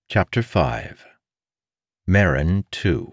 Chapter 5 Merrin II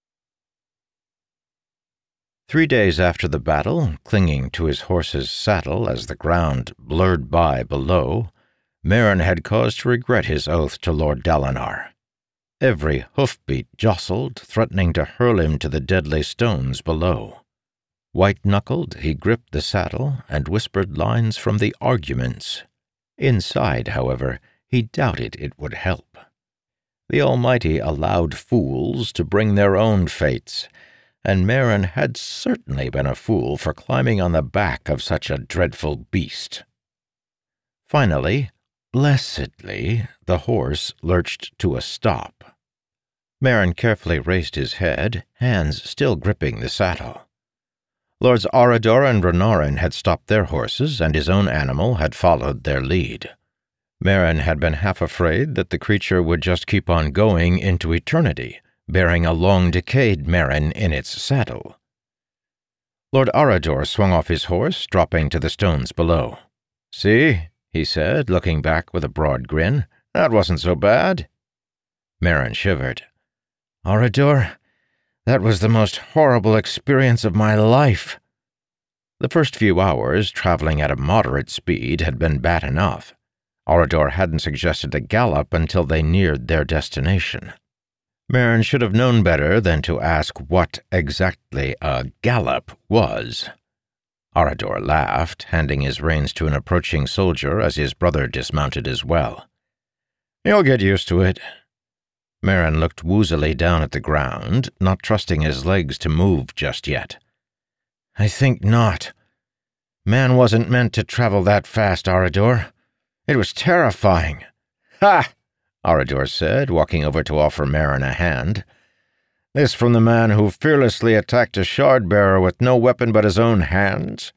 3 days after the battle, clinging to his horse's saddle as the ground blurred by below, Merrin had cause to regret his oath to Lord Dalinar. Every hoofbeat jostled, threatening to hurl him to the deadly stones below. White-knuckled, he gripped the saddle and whispered lines from the arguments. Inside, however, he doubted it would help. The Almighty allowed fools to bring their own fates, and Merrin had certainly been a fool for climbing on the back of such a dreadful beast. Finally, blessedly, the horse lurched to a stop. Merrin carefully raised his head, hands still gripping the saddle. Lords Arador and Renarin had stopped their horses, and his own animal had followed their lead. Merrin had been half afraid that the creature would just keep on going into eternity, bearing a long-decayed Merrin in its saddle. Lord Arador swung off his horse, dropping to the stones below. "See," he said, looking back with a broad grin. "That wasn't so bad." Merrin shivered. "Arador, that was the most horrible experience of my life." The first few hours, traveling at a moderate speed, had been bad enough. Arador hadn't suggested a gallop until they neared their destination. Merrin should have known better than to ask what exactly a gallop was. Arador laughed, handing his reins to an approaching soldier as his brother dismounted as well. "You'll get used to it." Merrin looked woozily down at the ground, not trusting his legs to move just yet. "I think not. Man wasn't meant to travel that fast, Arador. It was terrifying." "Ha!" Arador said, walking over to offer Merrin a hand. "This from the man who fearlessly attacked a shard-bearer with no weapon but his own hands?"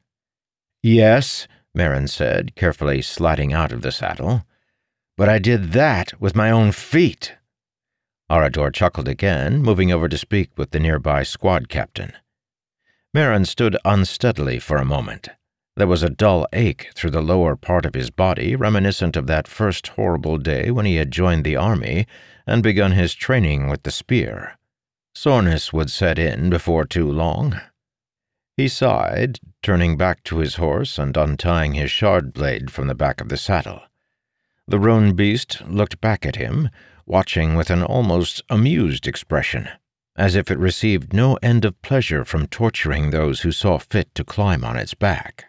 "Yes," Merrin said, carefully sliding out of the saddle. "But I did that with my own feet." Arador chuckled again, moving over to speak with the nearby squad captain. Merrin stood unsteadily for a moment. There was a dull ache through the lower part of his body, reminiscent of that first horrible day when he had joined the army and begun his training with the spear. Soreness would set in before too long. He sighed, turning back to his horse and untying his shard blade from the back of the saddle. The roan beast looked back at him, watching with an almost amused expression, as if it received no end of pleasure from torturing those who saw fit to climb on its back.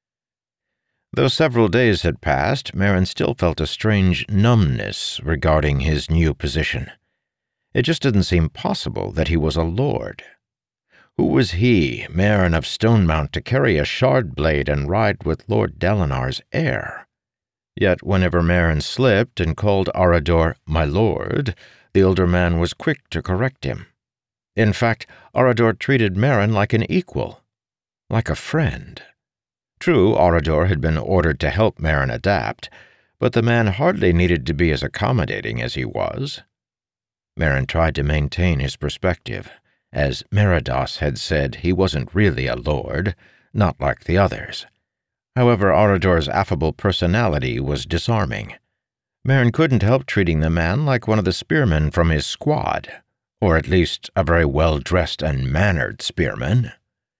Though several days had passed, Merrin still felt a strange numbness regarding his new position. It just didn't seem possible that he was a lord. Who was he, Merrin of Stonemount, to carry a shard blade and ride with Lord Dalinar's heir? Yet whenever Merrin slipped and called Arador "my lord," the older man was quick to correct him. In fact, Arador treated Merrin like an equal, like a friend. True, Arador had been ordered to help Merrin adapt, but the man hardly needed to be as accommodating as he was. Merrin tried to maintain his perspective. As Meridas had said, he wasn't really a lord, not like the others. However, Arador's affable personality was disarming. Merrin couldn't help treating the man like one of the spearmen from his squad, or at least a very well-dressed and mannered spearman.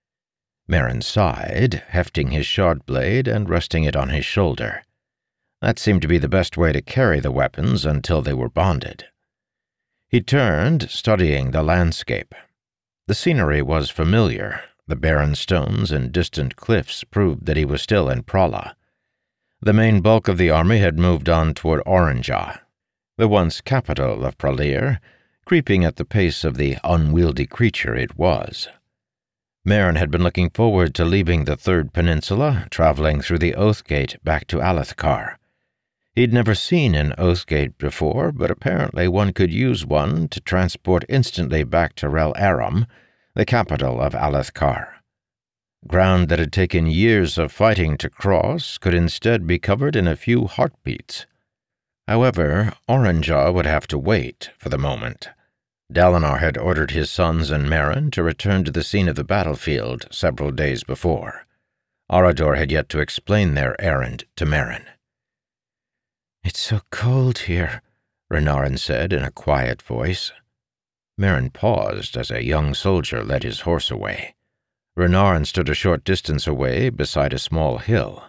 Merrin sighed, hefting his shard blade and resting it on his shoulder. That seemed to be the best way to carry the weapons until they were bonded. He turned, studying the landscape. The scenery was familiar. The barren stones and distant cliffs proved that he was still in Prala. The main bulk of the army had moved on toward Oranja, the once capital of Pralir, creeping at the pace of the unwieldy creature it was. Merrin had been looking forward to leaving the Third Peninsula, traveling through the Oathgate back to Alethkar. He'd never seen an Oathgate before, but apparently one could use one to transport instantly back to Rel Aram, the capital of Alethkar. Ground that had taken years of fighting to cross could instead be covered in a few heartbeats. However, Oranja would have to wait for the moment. Dalinar had ordered his sons and Merrin to return to the scene of the battlefield several days before. Arador had yet to explain their errand to Merrin. "It's so cold here," Renarin said in a quiet voice. Merrin paused as a young soldier led his horse away. Renarin stood a short distance away beside a small hill.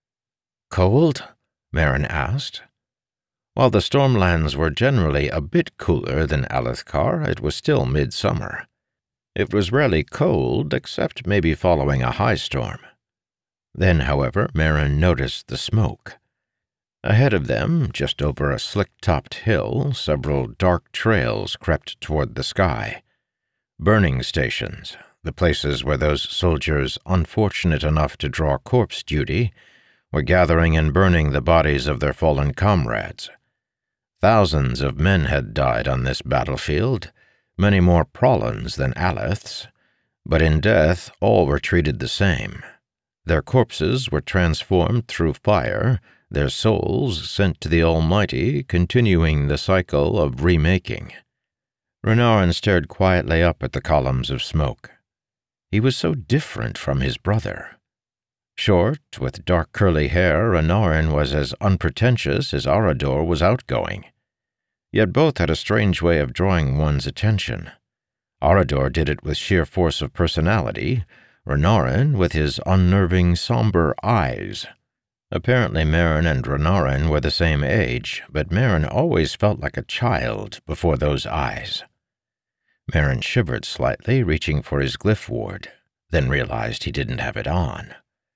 "Cold?" Merrin asked. While the Stormlands were generally a bit cooler than Alethkar, it was still midsummer. It was rarely cold, except maybe following a high storm. Then, however, Merrin noticed the smoke. Ahead of them, just over a slick-topped hill, several dark trails crept toward the sky. Burning stations, the places where those soldiers unfortunate enough to draw corpse duty were gathering and burning the bodies of their fallen comrades. Thousands of men had died on this battlefield, many more Prolans than Aleths, but in death all were treated the same. Their corpses were transformed through fire, their souls sent to the Almighty, continuing the cycle of remaking. Renarin stared quietly up at the columns of smoke. He was so different from his brother. Short, with dark curly hair, Renarin was as unpretentious as Arador was outgoing. Yet both had a strange way of drawing one's attention. Arador did it with sheer force of personality, Renarin with his unnerving, somber eyes. Apparently Merrin and Renarin were the same age, but Merrin always felt like a child before those eyes. Merrin shivered slightly, reaching for his glyph ward, then realized he didn't have it on.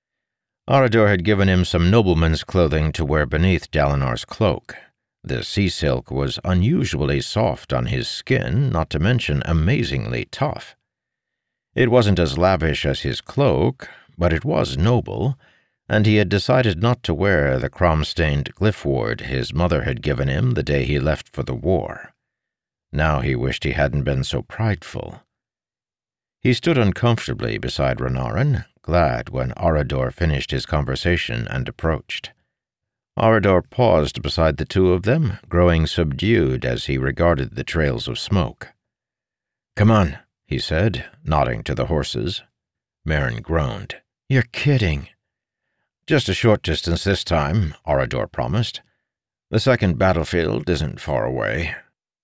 Arador had given him some nobleman's clothing to wear beneath Dalinar's cloak. The sea silk was unusually soft on his skin, not to mention amazingly tough. It wasn't as lavish as his cloak, but it was noble, and he had decided not to wear the crom-stained glyph ward his mother had given him the day he left for the war. Now he wished he hadn't been so prideful. He stood uncomfortably beside Renarin, glad when Arador finished his conversation and approached. Arador paused beside the two of them, growing subdued as he regarded the trails of smoke. "Come on," he said, nodding to the horses. Merrin groaned. "You're kidding." "Just a short distance this time," Arador promised. "The second battlefield isn't far away."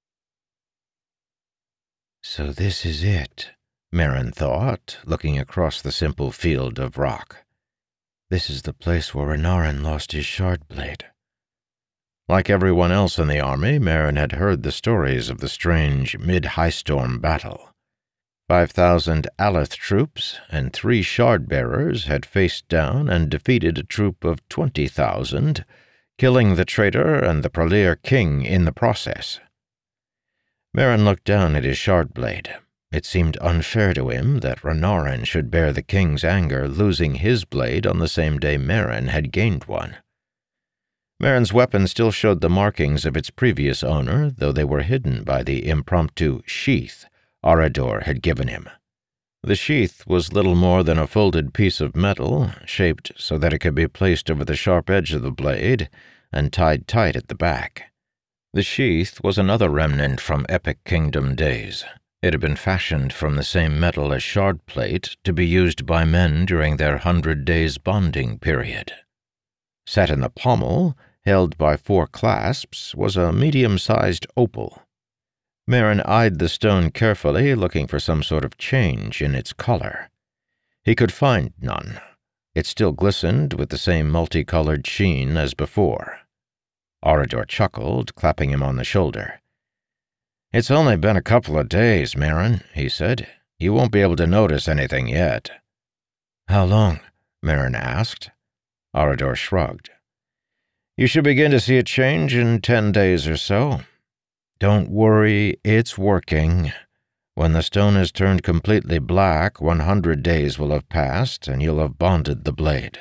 So this is it, Merrin thought, looking across the simple field of rock. This is the place where Renarin lost his shard blade. Like everyone else in the army, Merrin had heard the stories of the strange mid-high storm battle. 5,000 Aleth troops and 3 shard-bearers had faced down and defeated a troop of 20,000, killing the traitor and the Pralir king in the process. Merrin looked down at his shard blade. It seemed unfair to him that Renarin should bear the king's anger, losing his blade on the same day Merrin had gained one. Merrin's weapon still showed the markings of its previous owner, though they were hidden by the impromptu sheath Arador had given him. The sheath was little more than a folded piece of metal, shaped so that it could be placed over the sharp edge of the blade and tied tight at the back. The sheath was another remnant from Epic Kingdom days. It had been fashioned from the same metal as shard plate to be used by men during their 100 days bonding period. Set in the pommel, held by 4 clasps, was a medium-sized opal. Merrin eyed the stone carefully, looking for some sort of change in its color. He could find none. It still glistened with the same multicolored sheen as before. Arador chuckled, clapping him on the shoulder. "It's only been a couple of days, Merrin," he said. "You won't be able to notice anything yet." "How long?" Merrin asked. Arador shrugged. "You should begin to see a change in 10 days or so. Don't worry, it's working. When the stone is turned completely black, 100 days will have passed, and you'll have bonded the blade."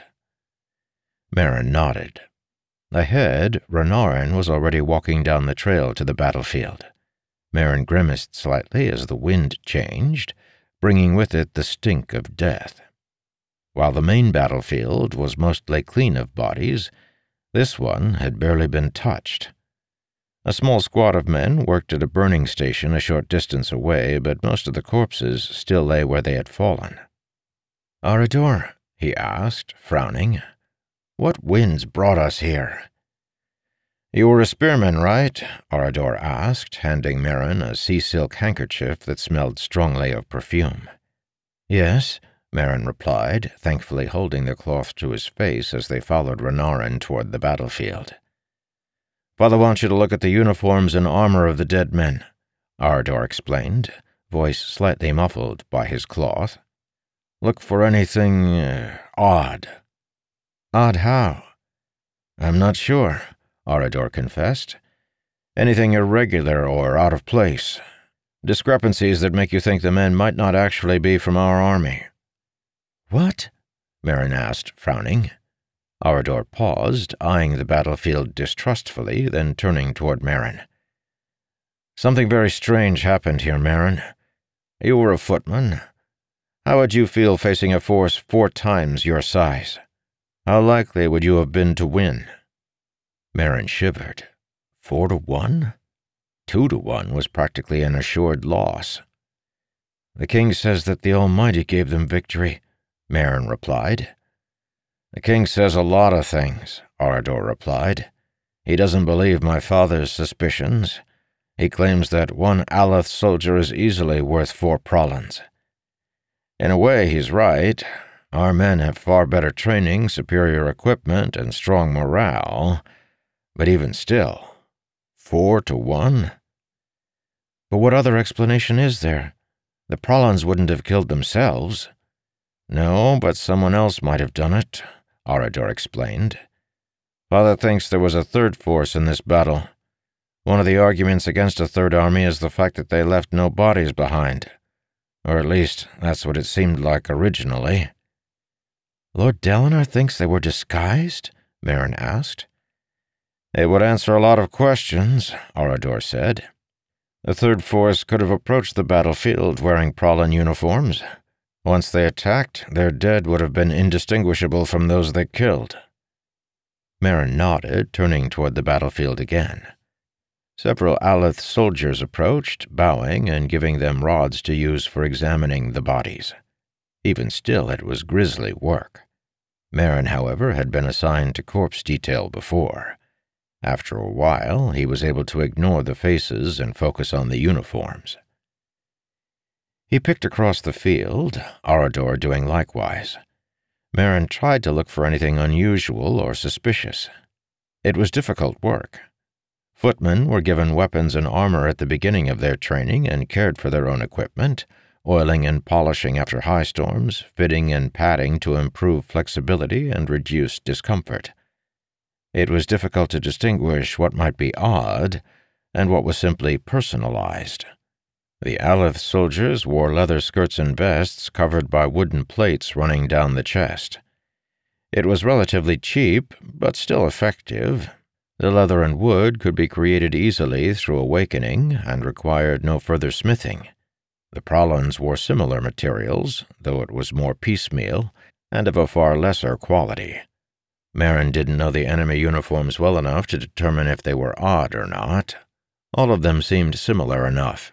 Merrin nodded. Ahead, Renarin was already walking down the trail to the battlefield. Merrin grimaced slightly as the wind changed, bringing with it the stink of death. While the main battlefield was mostly clean of bodies, this one had barely been touched. A small squad of men worked at a burning station a short distance away, but most of the corpses still lay where they had fallen. "Arador," he asked, frowning, "what winds brought us here?" "You were a spearman, right?" Arador asked, handing Merrin a sea-silk handkerchief that smelled strongly of perfume. "Yes," Merrin replied, thankfully holding the cloth to his face as they followed Renarin toward the battlefield. "Father wants you to look at the uniforms and armor of the dead men," Arador explained, voice slightly muffled by his cloth. "Look for anything odd." "Odd how?" "I'm not sure," Arador confessed. "Anything irregular or out of place. Discrepancies that make you think the men might not actually be from our army." "What?" Merrin asked, frowning. Arador paused, eyeing the battlefield distrustfully, then turning toward Merrin. "Something very strange happened here, Merrin. You were a footman. How would you feel facing a force 4 times your size? How likely would you have been to win?" Merrin shivered. 4-1? 2-1 was practically an assured loss. "The king says that the Almighty gave them victory," Merrin replied. "The king says a lot of things," Arador replied. "He doesn't believe my father's suspicions. He claims that 1 Aleth soldier is easily worth 4 Prolans. In a way, he's right. Our men have far better training, superior equipment, and strong morale. But even still, 4-1? But what other explanation is there? The Prolans wouldn't have killed themselves." "No, but someone else might have done it," Arador explained. "Father thinks there was a third force in this battle. One of the arguments against a third army is the fact that they left no bodies behind. Or at least, that's what it seemed like originally." "Lord Dalinar thinks they were disguised?" Merrin asked. "It would answer a lot of questions," Arador said. "The third force could have approached the battlefield wearing Prollan uniforms. Once they attacked, their dead would have been indistinguishable from those they killed." Merrin nodded, turning toward the battlefield again. Several Aleth soldiers approached, bowing and giving them rods to use for examining the bodies. Even still, it was grisly work. Merrin, however, had been assigned to corpse detail before. After a while, he was able to ignore the faces and focus on the uniforms. He picked across the field, Arador doing likewise. Merrin tried to look for anything unusual or suspicious. It was difficult work. Footmen were given weapons and armor at the beginning of their training and cared for their own equipment, oiling and polishing after high storms, fitting and padding to improve flexibility and reduce discomfort. It was difficult to distinguish what might be odd and what was simply personalized. The Aleth soldiers wore leather skirts and vests covered by wooden plates running down the chest. It was relatively cheap, but still effective. The leather and wood could be created easily through awakening and required no further smithing. The Prolans wore similar materials, though it was more piecemeal and of a far lesser quality. Merrin didn't know the enemy uniforms well enough to determine if they were odd or not. All of them seemed similar enough.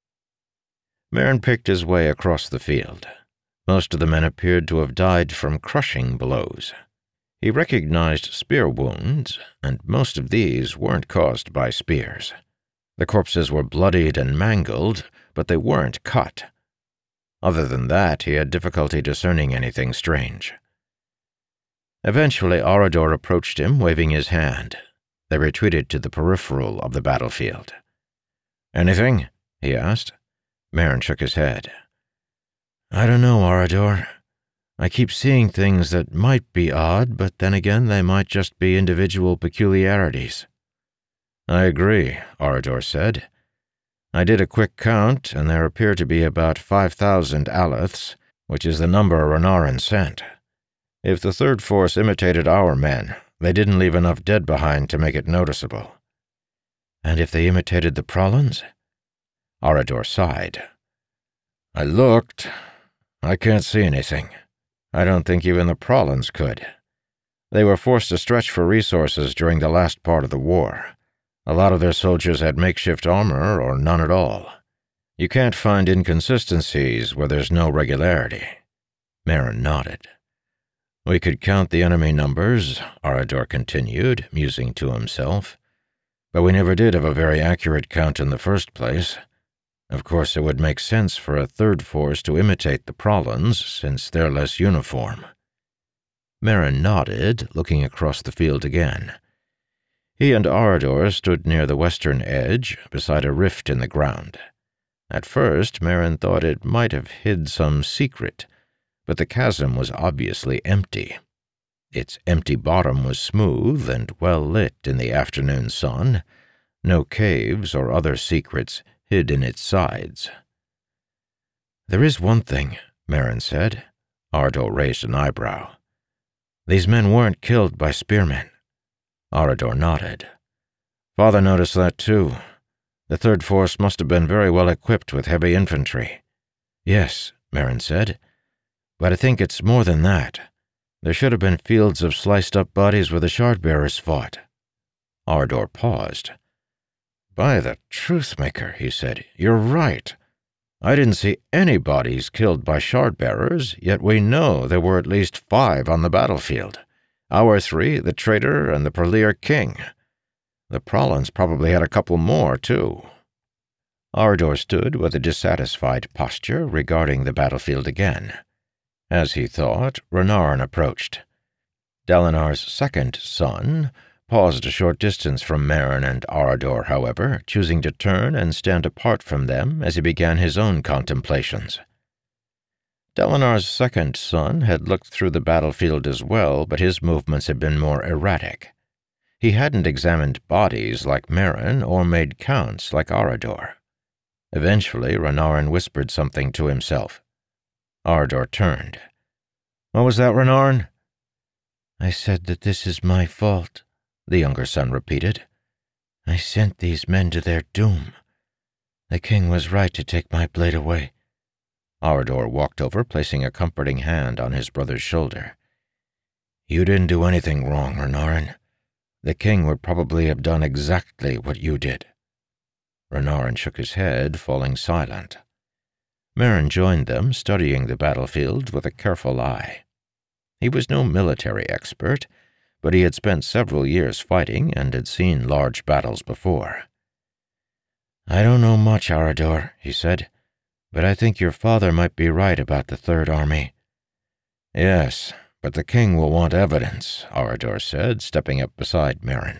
Merrin picked his way across the field. Most of the men appeared to have died from crushing blows. He recognized spear wounds, and most of these weren't caused by spears. The corpses were bloodied and mangled, but they weren't cut. Other than that, he had difficulty discerning anything strange. Eventually, Arador approached him, waving his hand. They retreated to the peripheral of the battlefield. "Anything?" he asked. Merrin shook his head. "I don't know, Arador. I keep seeing things that might be odd, but then again they might just be individual peculiarities." "I agree," Arador said. "I did a quick count, and there appear to be about 5,000 Aleths, which is the number Renarin sent. If the third force imitated our men, they didn't leave enough dead behind to make it noticeable." "And if they imitated the Prolans?" Arador sighed. "I looked. I can't see anything. I don't think even the Prolans could. They were forced to stretch for resources during the last part of the war. A lot of their soldiers had makeshift armor or none at all. You can't find inconsistencies where there's no regularity." Merrin nodded. "We could count the enemy numbers," Arador continued, musing to himself. But we never did have a very accurate count in the first place. Of course, it would make sense for a third force to imitate the Prolans, since they're less uniform." Merrin nodded, looking across the field again. He and Arador stood near the western edge, beside a rift in the ground. At first, Merrin thought it might have hid some secret, but the chasm was obviously empty. Its empty bottom was smooth and well lit in the afternoon sun. No caves or other secrets hid in its sides. "There is one thing," Merrin said. Arador raised an eyebrow. "These men weren't killed by spearmen." Arador nodded. "Father noticed that too. The third force must have been very well equipped with heavy infantry." "Yes," Merrin said, "but I think it's more than that. There should have been fields of sliced-up bodies where the Shardbearers fought." Arador paused. "By the Truthmaker," he said, "you're right. I didn't see any bodies killed by Shardbearers, yet we know there were at least 5 on the battlefield. Our 3, the traitor, and the Perleer king. The Prolans probably had a couple more, too." Arador stood with a dissatisfied posture, regarding the battlefield again. As he thought, Renarin approached. Dalinar's second son paused a short distance from Merrin and Arador, however, choosing to turn and stand apart from them as he began his own contemplations. Dalinar's second son had looked through the battlefield as well, but his movements had been more erratic. He hadn't examined bodies like Merrin or made counts like Arador. Eventually, Renarin whispered something to himself. Arador turned. "What was that, Renarin?" "I said that this is my fault," the younger son repeated. "I sent these men to their doom. The king was right to take my blade away." Arador walked over, placing a comforting hand on his brother's shoulder. "You didn't do anything wrong, Renarin. The king would probably have done exactly what you did." Renarin shook his head, falling silent. Merrin joined them, studying the battlefield with a careful eye. He was no military expert, but he had spent several years fighting and had seen large battles before. "I don't know much, Arador," he said, "but I think your father might be right about the Third Army." "Yes, but the king will want evidence," Arador said, stepping up beside Merrin.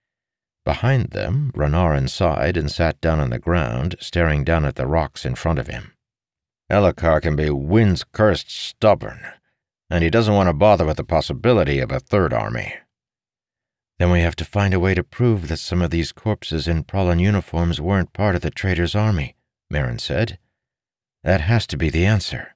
Behind them, Renarin sighed and sat down on the ground, staring down at the rocks in front of him. "Elhokar can be wind-cursed stubborn, and he doesn't want to bother with the possibility of a third army." "Then we have to find a way to prove that some of these corpses in Prollan uniforms weren't part of the traitor's army," Merrin said. "That has to be the answer."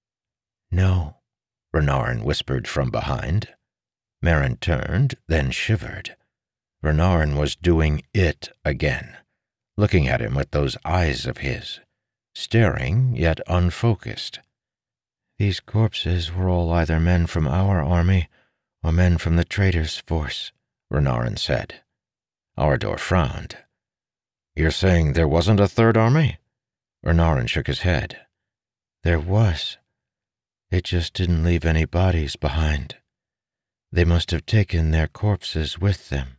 "No," Renarin whispered from behind. Merrin turned, then shivered. Renarin was doing it again, looking at him with those eyes of his, staring yet unfocused. "These corpses were all either men from our army or men from the traitor's force," Renarin said. Arador frowned. "You're saying there wasn't a third army?" Renarin shook his head. "There was. They just didn't leave any bodies behind. They must have taken their corpses with them."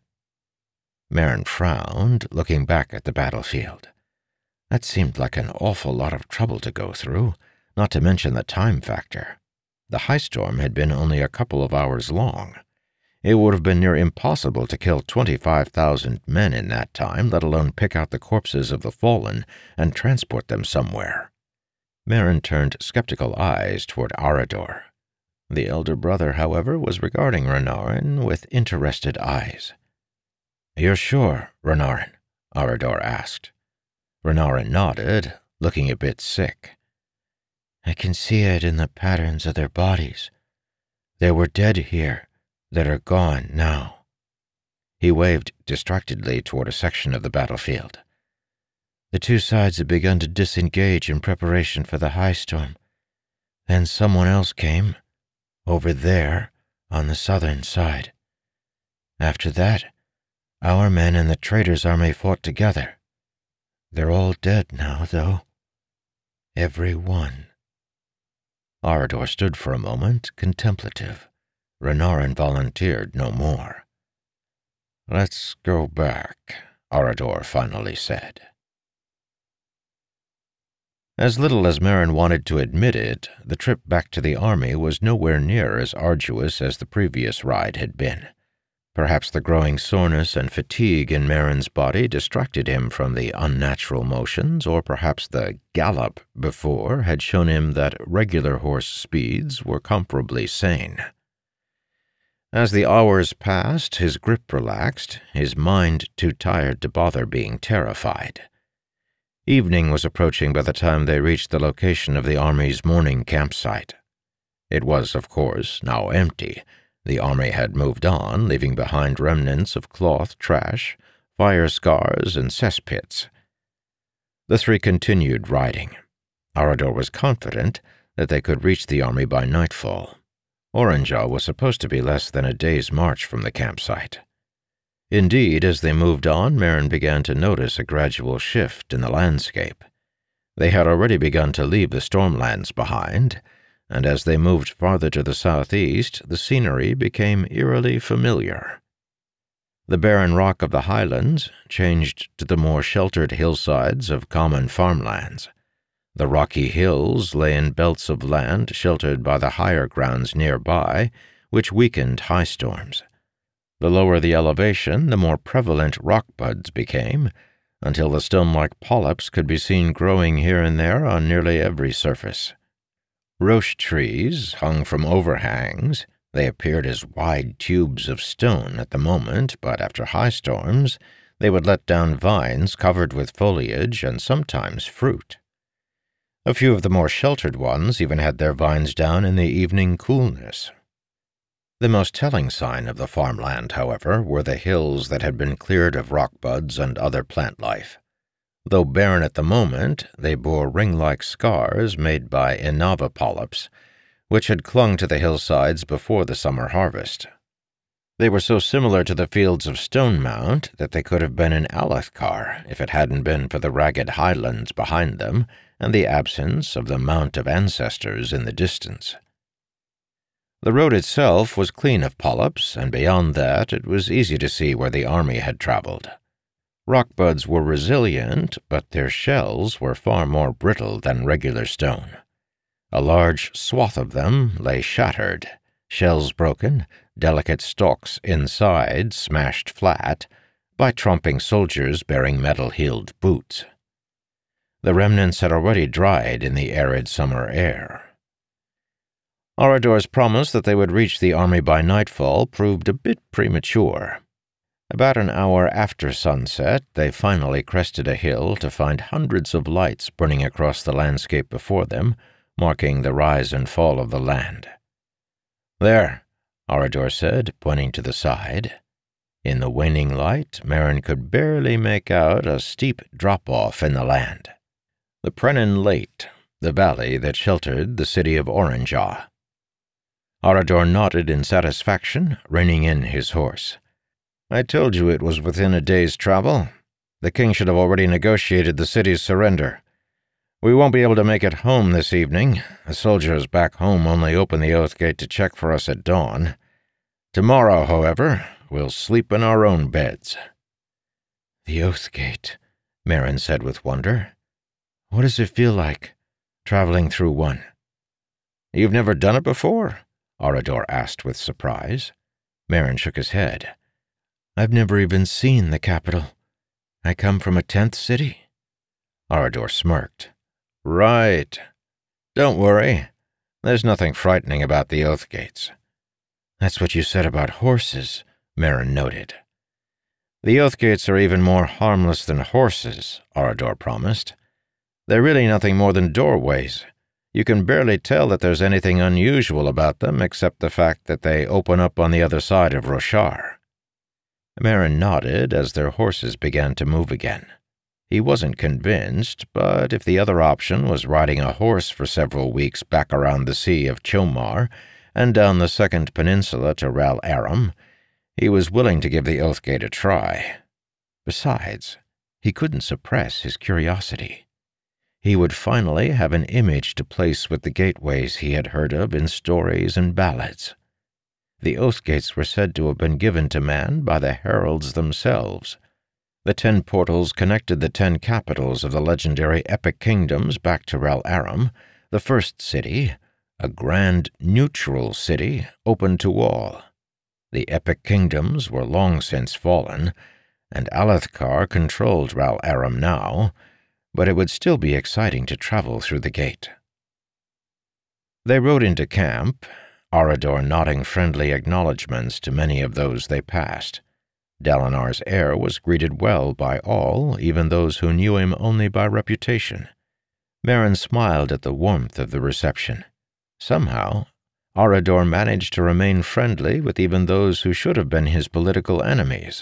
Merrin frowned, looking back at the battlefield. That seemed like an awful lot of trouble to go through, not to mention the time factor. The high storm had been only a couple of hours long. It would have been near impossible to kill 25,000 men in that time, let alone pick out the corpses of the fallen and transport them somewhere. Merrin turned skeptical eyes toward Arador. The elder brother, however, was regarding Renarin with interested eyes. "You're sure, Renarin?" Arador asked. Renarin nodded, looking a bit sick. "I can see it in the patterns of their bodies. There were dead here that are gone now." He waved distractedly toward a section of the battlefield. "The two sides had begun to disengage in preparation for the high storm. Then someone else came, over there, on the southern side. After that, our men and the traitor's army fought together. They're all dead now, though. Every one." Arador stood for a moment, contemplative. Renarin volunteered no more. "Let's go back," Arador finally said. As little as Merrin wanted to admit it, the trip back to the army was nowhere near as arduous as the previous ride had been. Perhaps the growing soreness and fatigue in Merrin's body distracted him from the unnatural motions, or perhaps the gallop before had shown him that regular horse speeds were comparably sane. As the hours passed, his grip relaxed, his mind too tired to bother being terrified. Evening was approaching by the time they reached the location of the army's morning campsite. It was, of course, now empty. The army had moved on, leaving behind remnants of cloth trash, fire scars, and cesspits. The three continued riding. Arador was confident that they could reach the army by nightfall. Oranjar was supposed to be less than a day's march from the campsite. Indeed, as they moved on, Merrin began to notice a gradual shift in the landscape. They had already begun to leave the Stormlands behind, and as they moved farther to the southeast, the scenery became eerily familiar. The barren rock of the highlands changed to the more sheltered hillsides of common farmlands. The rocky hills lay in belts of land sheltered by the higher grounds nearby, which weakened high storms. The lower the elevation, the more prevalent rock buds became, until the stone-like polyps could be seen growing here and there on nearly every surface. Roche trees hung from overhangs. They appeared as wide tubes of stone at the moment, but after high storms, they would let down vines covered with foliage and sometimes fruit. A few of the more sheltered ones even had their vines down in the evening coolness. The most telling sign of the farmland, however, were the hills that had been cleared of rock buds and other plant life. Though barren at the moment, they bore ring-like scars made by Inava polyps, which had clung to the hillsides before the summer harvest. They were so similar to the fields of Stonemount that they could have been in Alethkar if it hadn't been for the ragged highlands behind them and the absence of the Mount of Ancestors in the distance. The road itself was clean of polyps, and beyond that it was easy to see where the army had traveled. Rock buds were resilient, but their shells were far more brittle than regular stone. A large swath of them lay shattered, shells broken, delicate stalks inside smashed flat by tromping soldiers bearing metal-heeled boots. The remnants had already dried in the arid summer air. Arador's promise that they would reach the army by nightfall proved a bit premature. About an hour after sunset, they finally crested a hill to find hundreds of lights burning across the landscape before them, marking the rise and fall of the land. "There," Arador said, pointing to the side. In the waning light, Merrin could barely make out a steep drop-off in the land. The Prenin Late, the valley that sheltered the city of Oranjar. Arador nodded in satisfaction, reining in his horse. "I told you it was within a day's travel. The king should have already negotiated the city's surrender. We won't be able to make it home this evening. The soldiers back home only open the Oathgate to check for us at dawn. Tomorrow, however, we'll sleep in our own beds." "The Oathgate," Merrin said with wonder. "What does it feel like, traveling through one?" "You've never done it before?" Arador asked with surprise. Merrin shook his head. "I've never even seen the capital. I come from a 10th city." Arador smirked. "Right. Don't worry. There's nothing frightening about the Oathgates." "That's what you said about horses," Merrin noted. "The Oathgates are even more harmless than horses," Arador promised. "They're really nothing more than doorways. You can barely tell that there's anything unusual about them except the fact that they open up on the other side of Roshar." Merrin nodded as their horses began to move again. He wasn't convinced, but if the other option was riding a horse for several weeks back around the Sea of Chomar and down the Second Peninsula to Ral Aram, he was willing to give the Oathgate a try. Besides, he couldn't suppress his curiosity. He would finally have an image to place with the gateways he had heard of in stories and ballads. The Oathgates were said to have been given to man by the heralds themselves. The 10 portals connected the 10 capitals of the legendary Epic Kingdoms back to Rel Aram, the first city, a grand neutral city open to all. The Epic Kingdoms were long since fallen, and Alethkar controlled Rel Aram now, but it would still be exciting to travel through the gate. They rode into camp, Arador nodding friendly acknowledgments to many of those they passed. Dalinar's heir was greeted well by all, even those who knew him only by reputation. Merrin smiled at the warmth of the reception. Somehow, Arador managed to remain friendly with even those who should have been his political enemies.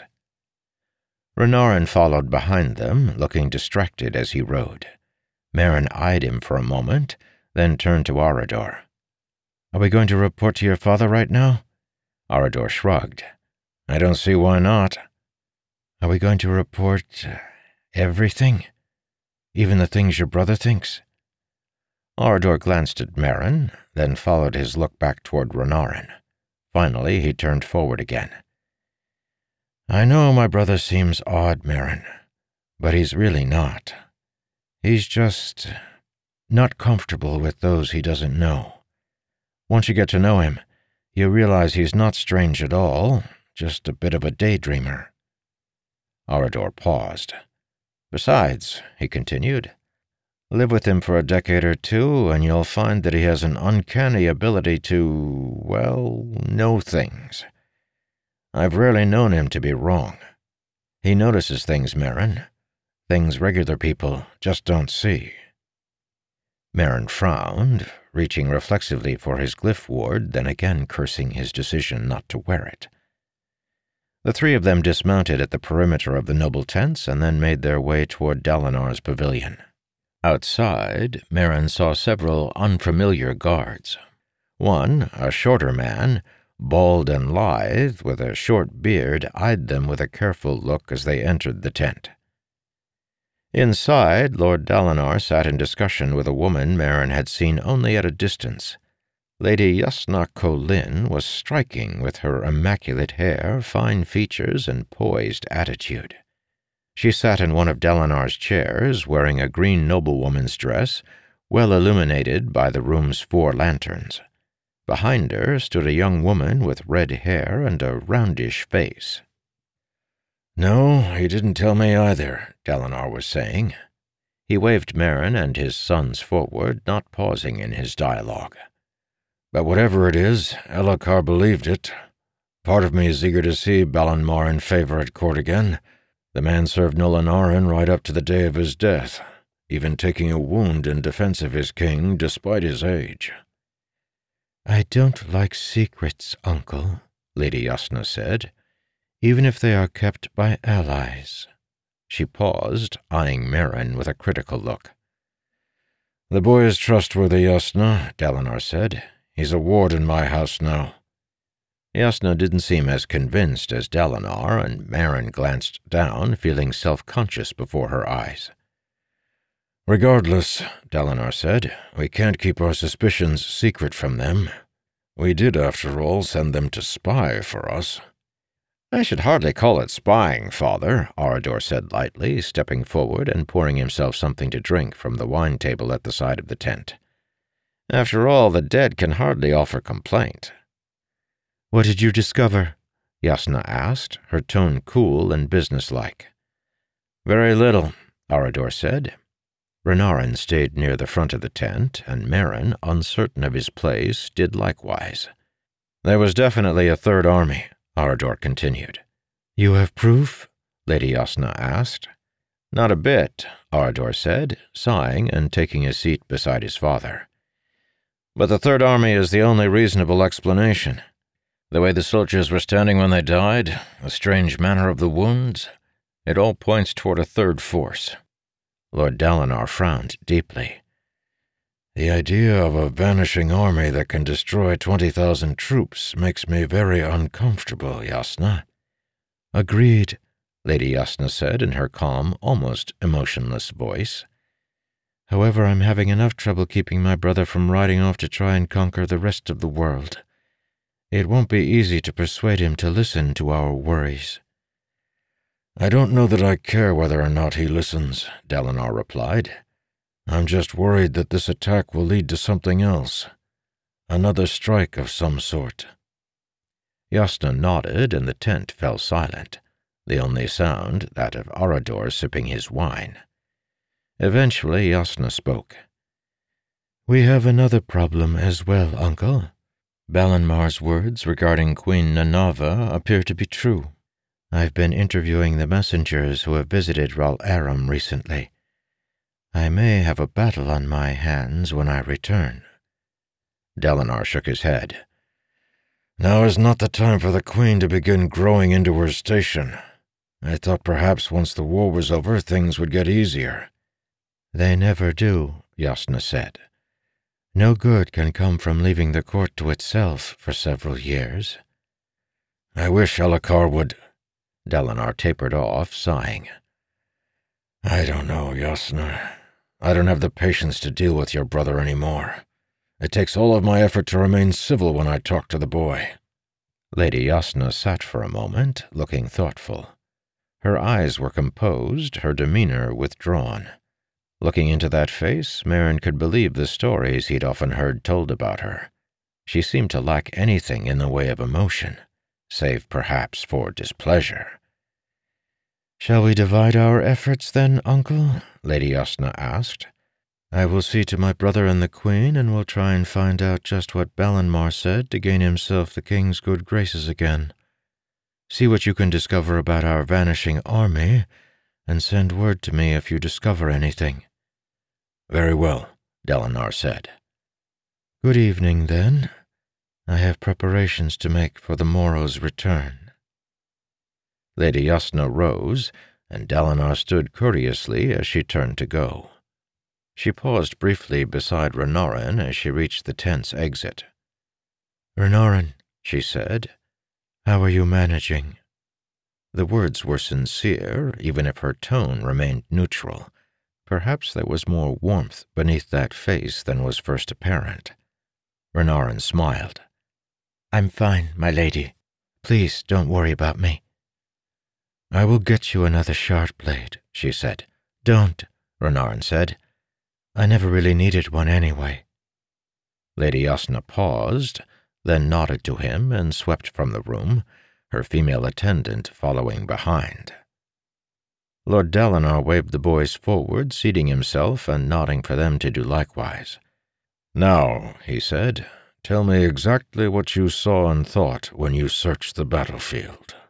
Renarin followed behind them, looking distracted as he rode. Merrin eyed him for a moment, then turned to Arador. "Are we going to report to your father right now?" Arador shrugged. "I don't see why not." "Are we going to report everything? Even the things your brother thinks?" Arador glanced at Merrin, then followed his look back toward Renarin. Finally, he turned forward again. "I know my brother seems odd, Merrin, but he's really not. He's just not comfortable with those he doesn't know. Once you get to know him, you realize he's not strange at all, just a bit of a daydreamer." Arador paused. "Besides," he continued, "live with him for a decade or two, and you'll find that he has an uncanny ability to, well, know things. I've rarely known him to be wrong. He notices things, Merrin. Things regular people just don't see." Merrin frowned, reaching reflexively for his glyph ward, then again cursing his decision not to wear it. The 3 of them dismounted at the perimeter of the noble tents and then made their way toward Dalinar's pavilion. Outside, Merrin saw several unfamiliar guards. One, a shorter man, bald and lithe, with a short beard, eyed them with a careful look as they entered the tent. Inside, Lord Dalinar sat in discussion with a woman Merrin had seen only at a distance. Lady Yasna Kholin was striking with her immaculate hair, fine features, and poised attitude. She sat in one of Dalinar's chairs, wearing a green noblewoman's dress, well illuminated by the room's 4 lanterns. Behind her stood a young woman with red hair and a roundish face. "No, he didn't tell me either," Dalinar was saying. He waved Merrin and his sons forward, not pausing in his dialogue. "But whatever it is, Elhokar believed it. Part of me is eager to see Balanmar in favor at court again. The man served Nulanarin right up to the day of his death, even taking a wound in defense of his king despite his age." "I don't like secrets, uncle," Lady Yasna said, "even if they are kept by allies." She paused, eyeing Merrin with a critical look. "The boy is trustworthy, Yasna," Dalinar said. "He's a ward in my house now." Yasna didn't seem as convinced as Dalinar, and Merrin glanced down, feeling self-conscious before her eyes. "Regardless," Dalinar said, "we can't keep our suspicions secret from them. We did, after all, send them to spy for us." "I should hardly call it spying, Father," Arador said lightly, stepping forward and pouring himself something to drink from the wine table at the side of the tent. "After all, the dead can hardly offer complaint." "What did you discover?" Yasna asked, her tone cool and businesslike. "Very little," Arador said. Renarin stayed near the front of the tent, and Merrin, uncertain of his place, did likewise. "There was definitely a third army," Arador continued. "You have proof?" Lady Yasna asked. "Not a bit," Arador said, sighing and taking a seat beside his father. "But the third army is the only reasonable explanation. The way the soldiers were standing when they died, the strange manner of the wounds, it all points toward a third force." Lord Dalinar frowned deeply. "The idea of a vanishing army that can destroy 20,000 troops makes me very uncomfortable, Yasna." "Agreed," Lady Yasna said in her calm, almost emotionless voice. "However, I'm having enough trouble keeping my brother from riding off to try and conquer the rest of the world. It won't be easy to persuade him to listen to our worries." I don't know that I care whether or not he listens, Dalinar replied. I'm just worried that this attack will lead to something else. Another strike of some sort. Jasnah nodded, and the tent fell silent, the only sound that of Arador sipping his wine. Eventually, Jasnah spoke. We have another problem as well, Uncle. Balanmar's words regarding Queen Nanava appear to be true. I've been interviewing the messengers who have visited Ral Aram recently. I may have a battle on my hands when I return. Dalinar shook his head. Now is not the time for the Queen to begin growing into her station. I thought perhaps once the war was over, things would get easier. They never do, Jasnah said. No good can come from leaving the court to itself for several years. I wish Elhokar would... Dalinar tapered off, sighing. I don't know, Jasnah. I don't have the patience to deal with your brother anymore. It takes all of my effort to remain civil when I talk to the boy. Lady Jasnah sat for a moment, looking thoughtful. Her eyes were composed, her demeanor withdrawn. Looking into that face, Meryn could believe the stories he'd often heard told about her. She seemed to lack anything in the way of emotion, save perhaps for displeasure. Shall we divide our efforts then, Uncle? Lady Jasnah asked. I will see to my brother and the Queen, and will try and find out just what Balanmar said to gain himself the King's good graces again. See what you can discover about our vanishing army, and send word to me if you discover anything. Very well, Dalinar said. Good evening, then. I have preparations to make for the morrow's return. Lady Jasnah rose, and Dalinar stood courteously as she turned to go. She paused briefly beside Renarin as she reached the tent's exit. Renarin, she said, how are you managing? The words were sincere, even if her tone remained neutral. Perhaps there was more warmth beneath that face than was first apparent. Renarin smiled. I'm fine, my lady. Please don't worry about me. I will get you another shard blade, she said. Don't, Renarin said. I never really needed one anyway. Lady Jasnah paused, then nodded to him and swept from the room, her female attendant following behind. Lord Dalinar waved the boys forward, seating himself and nodding for them to do likewise. Now, he said, tell me exactly what you saw and thought when you searched the battlefield.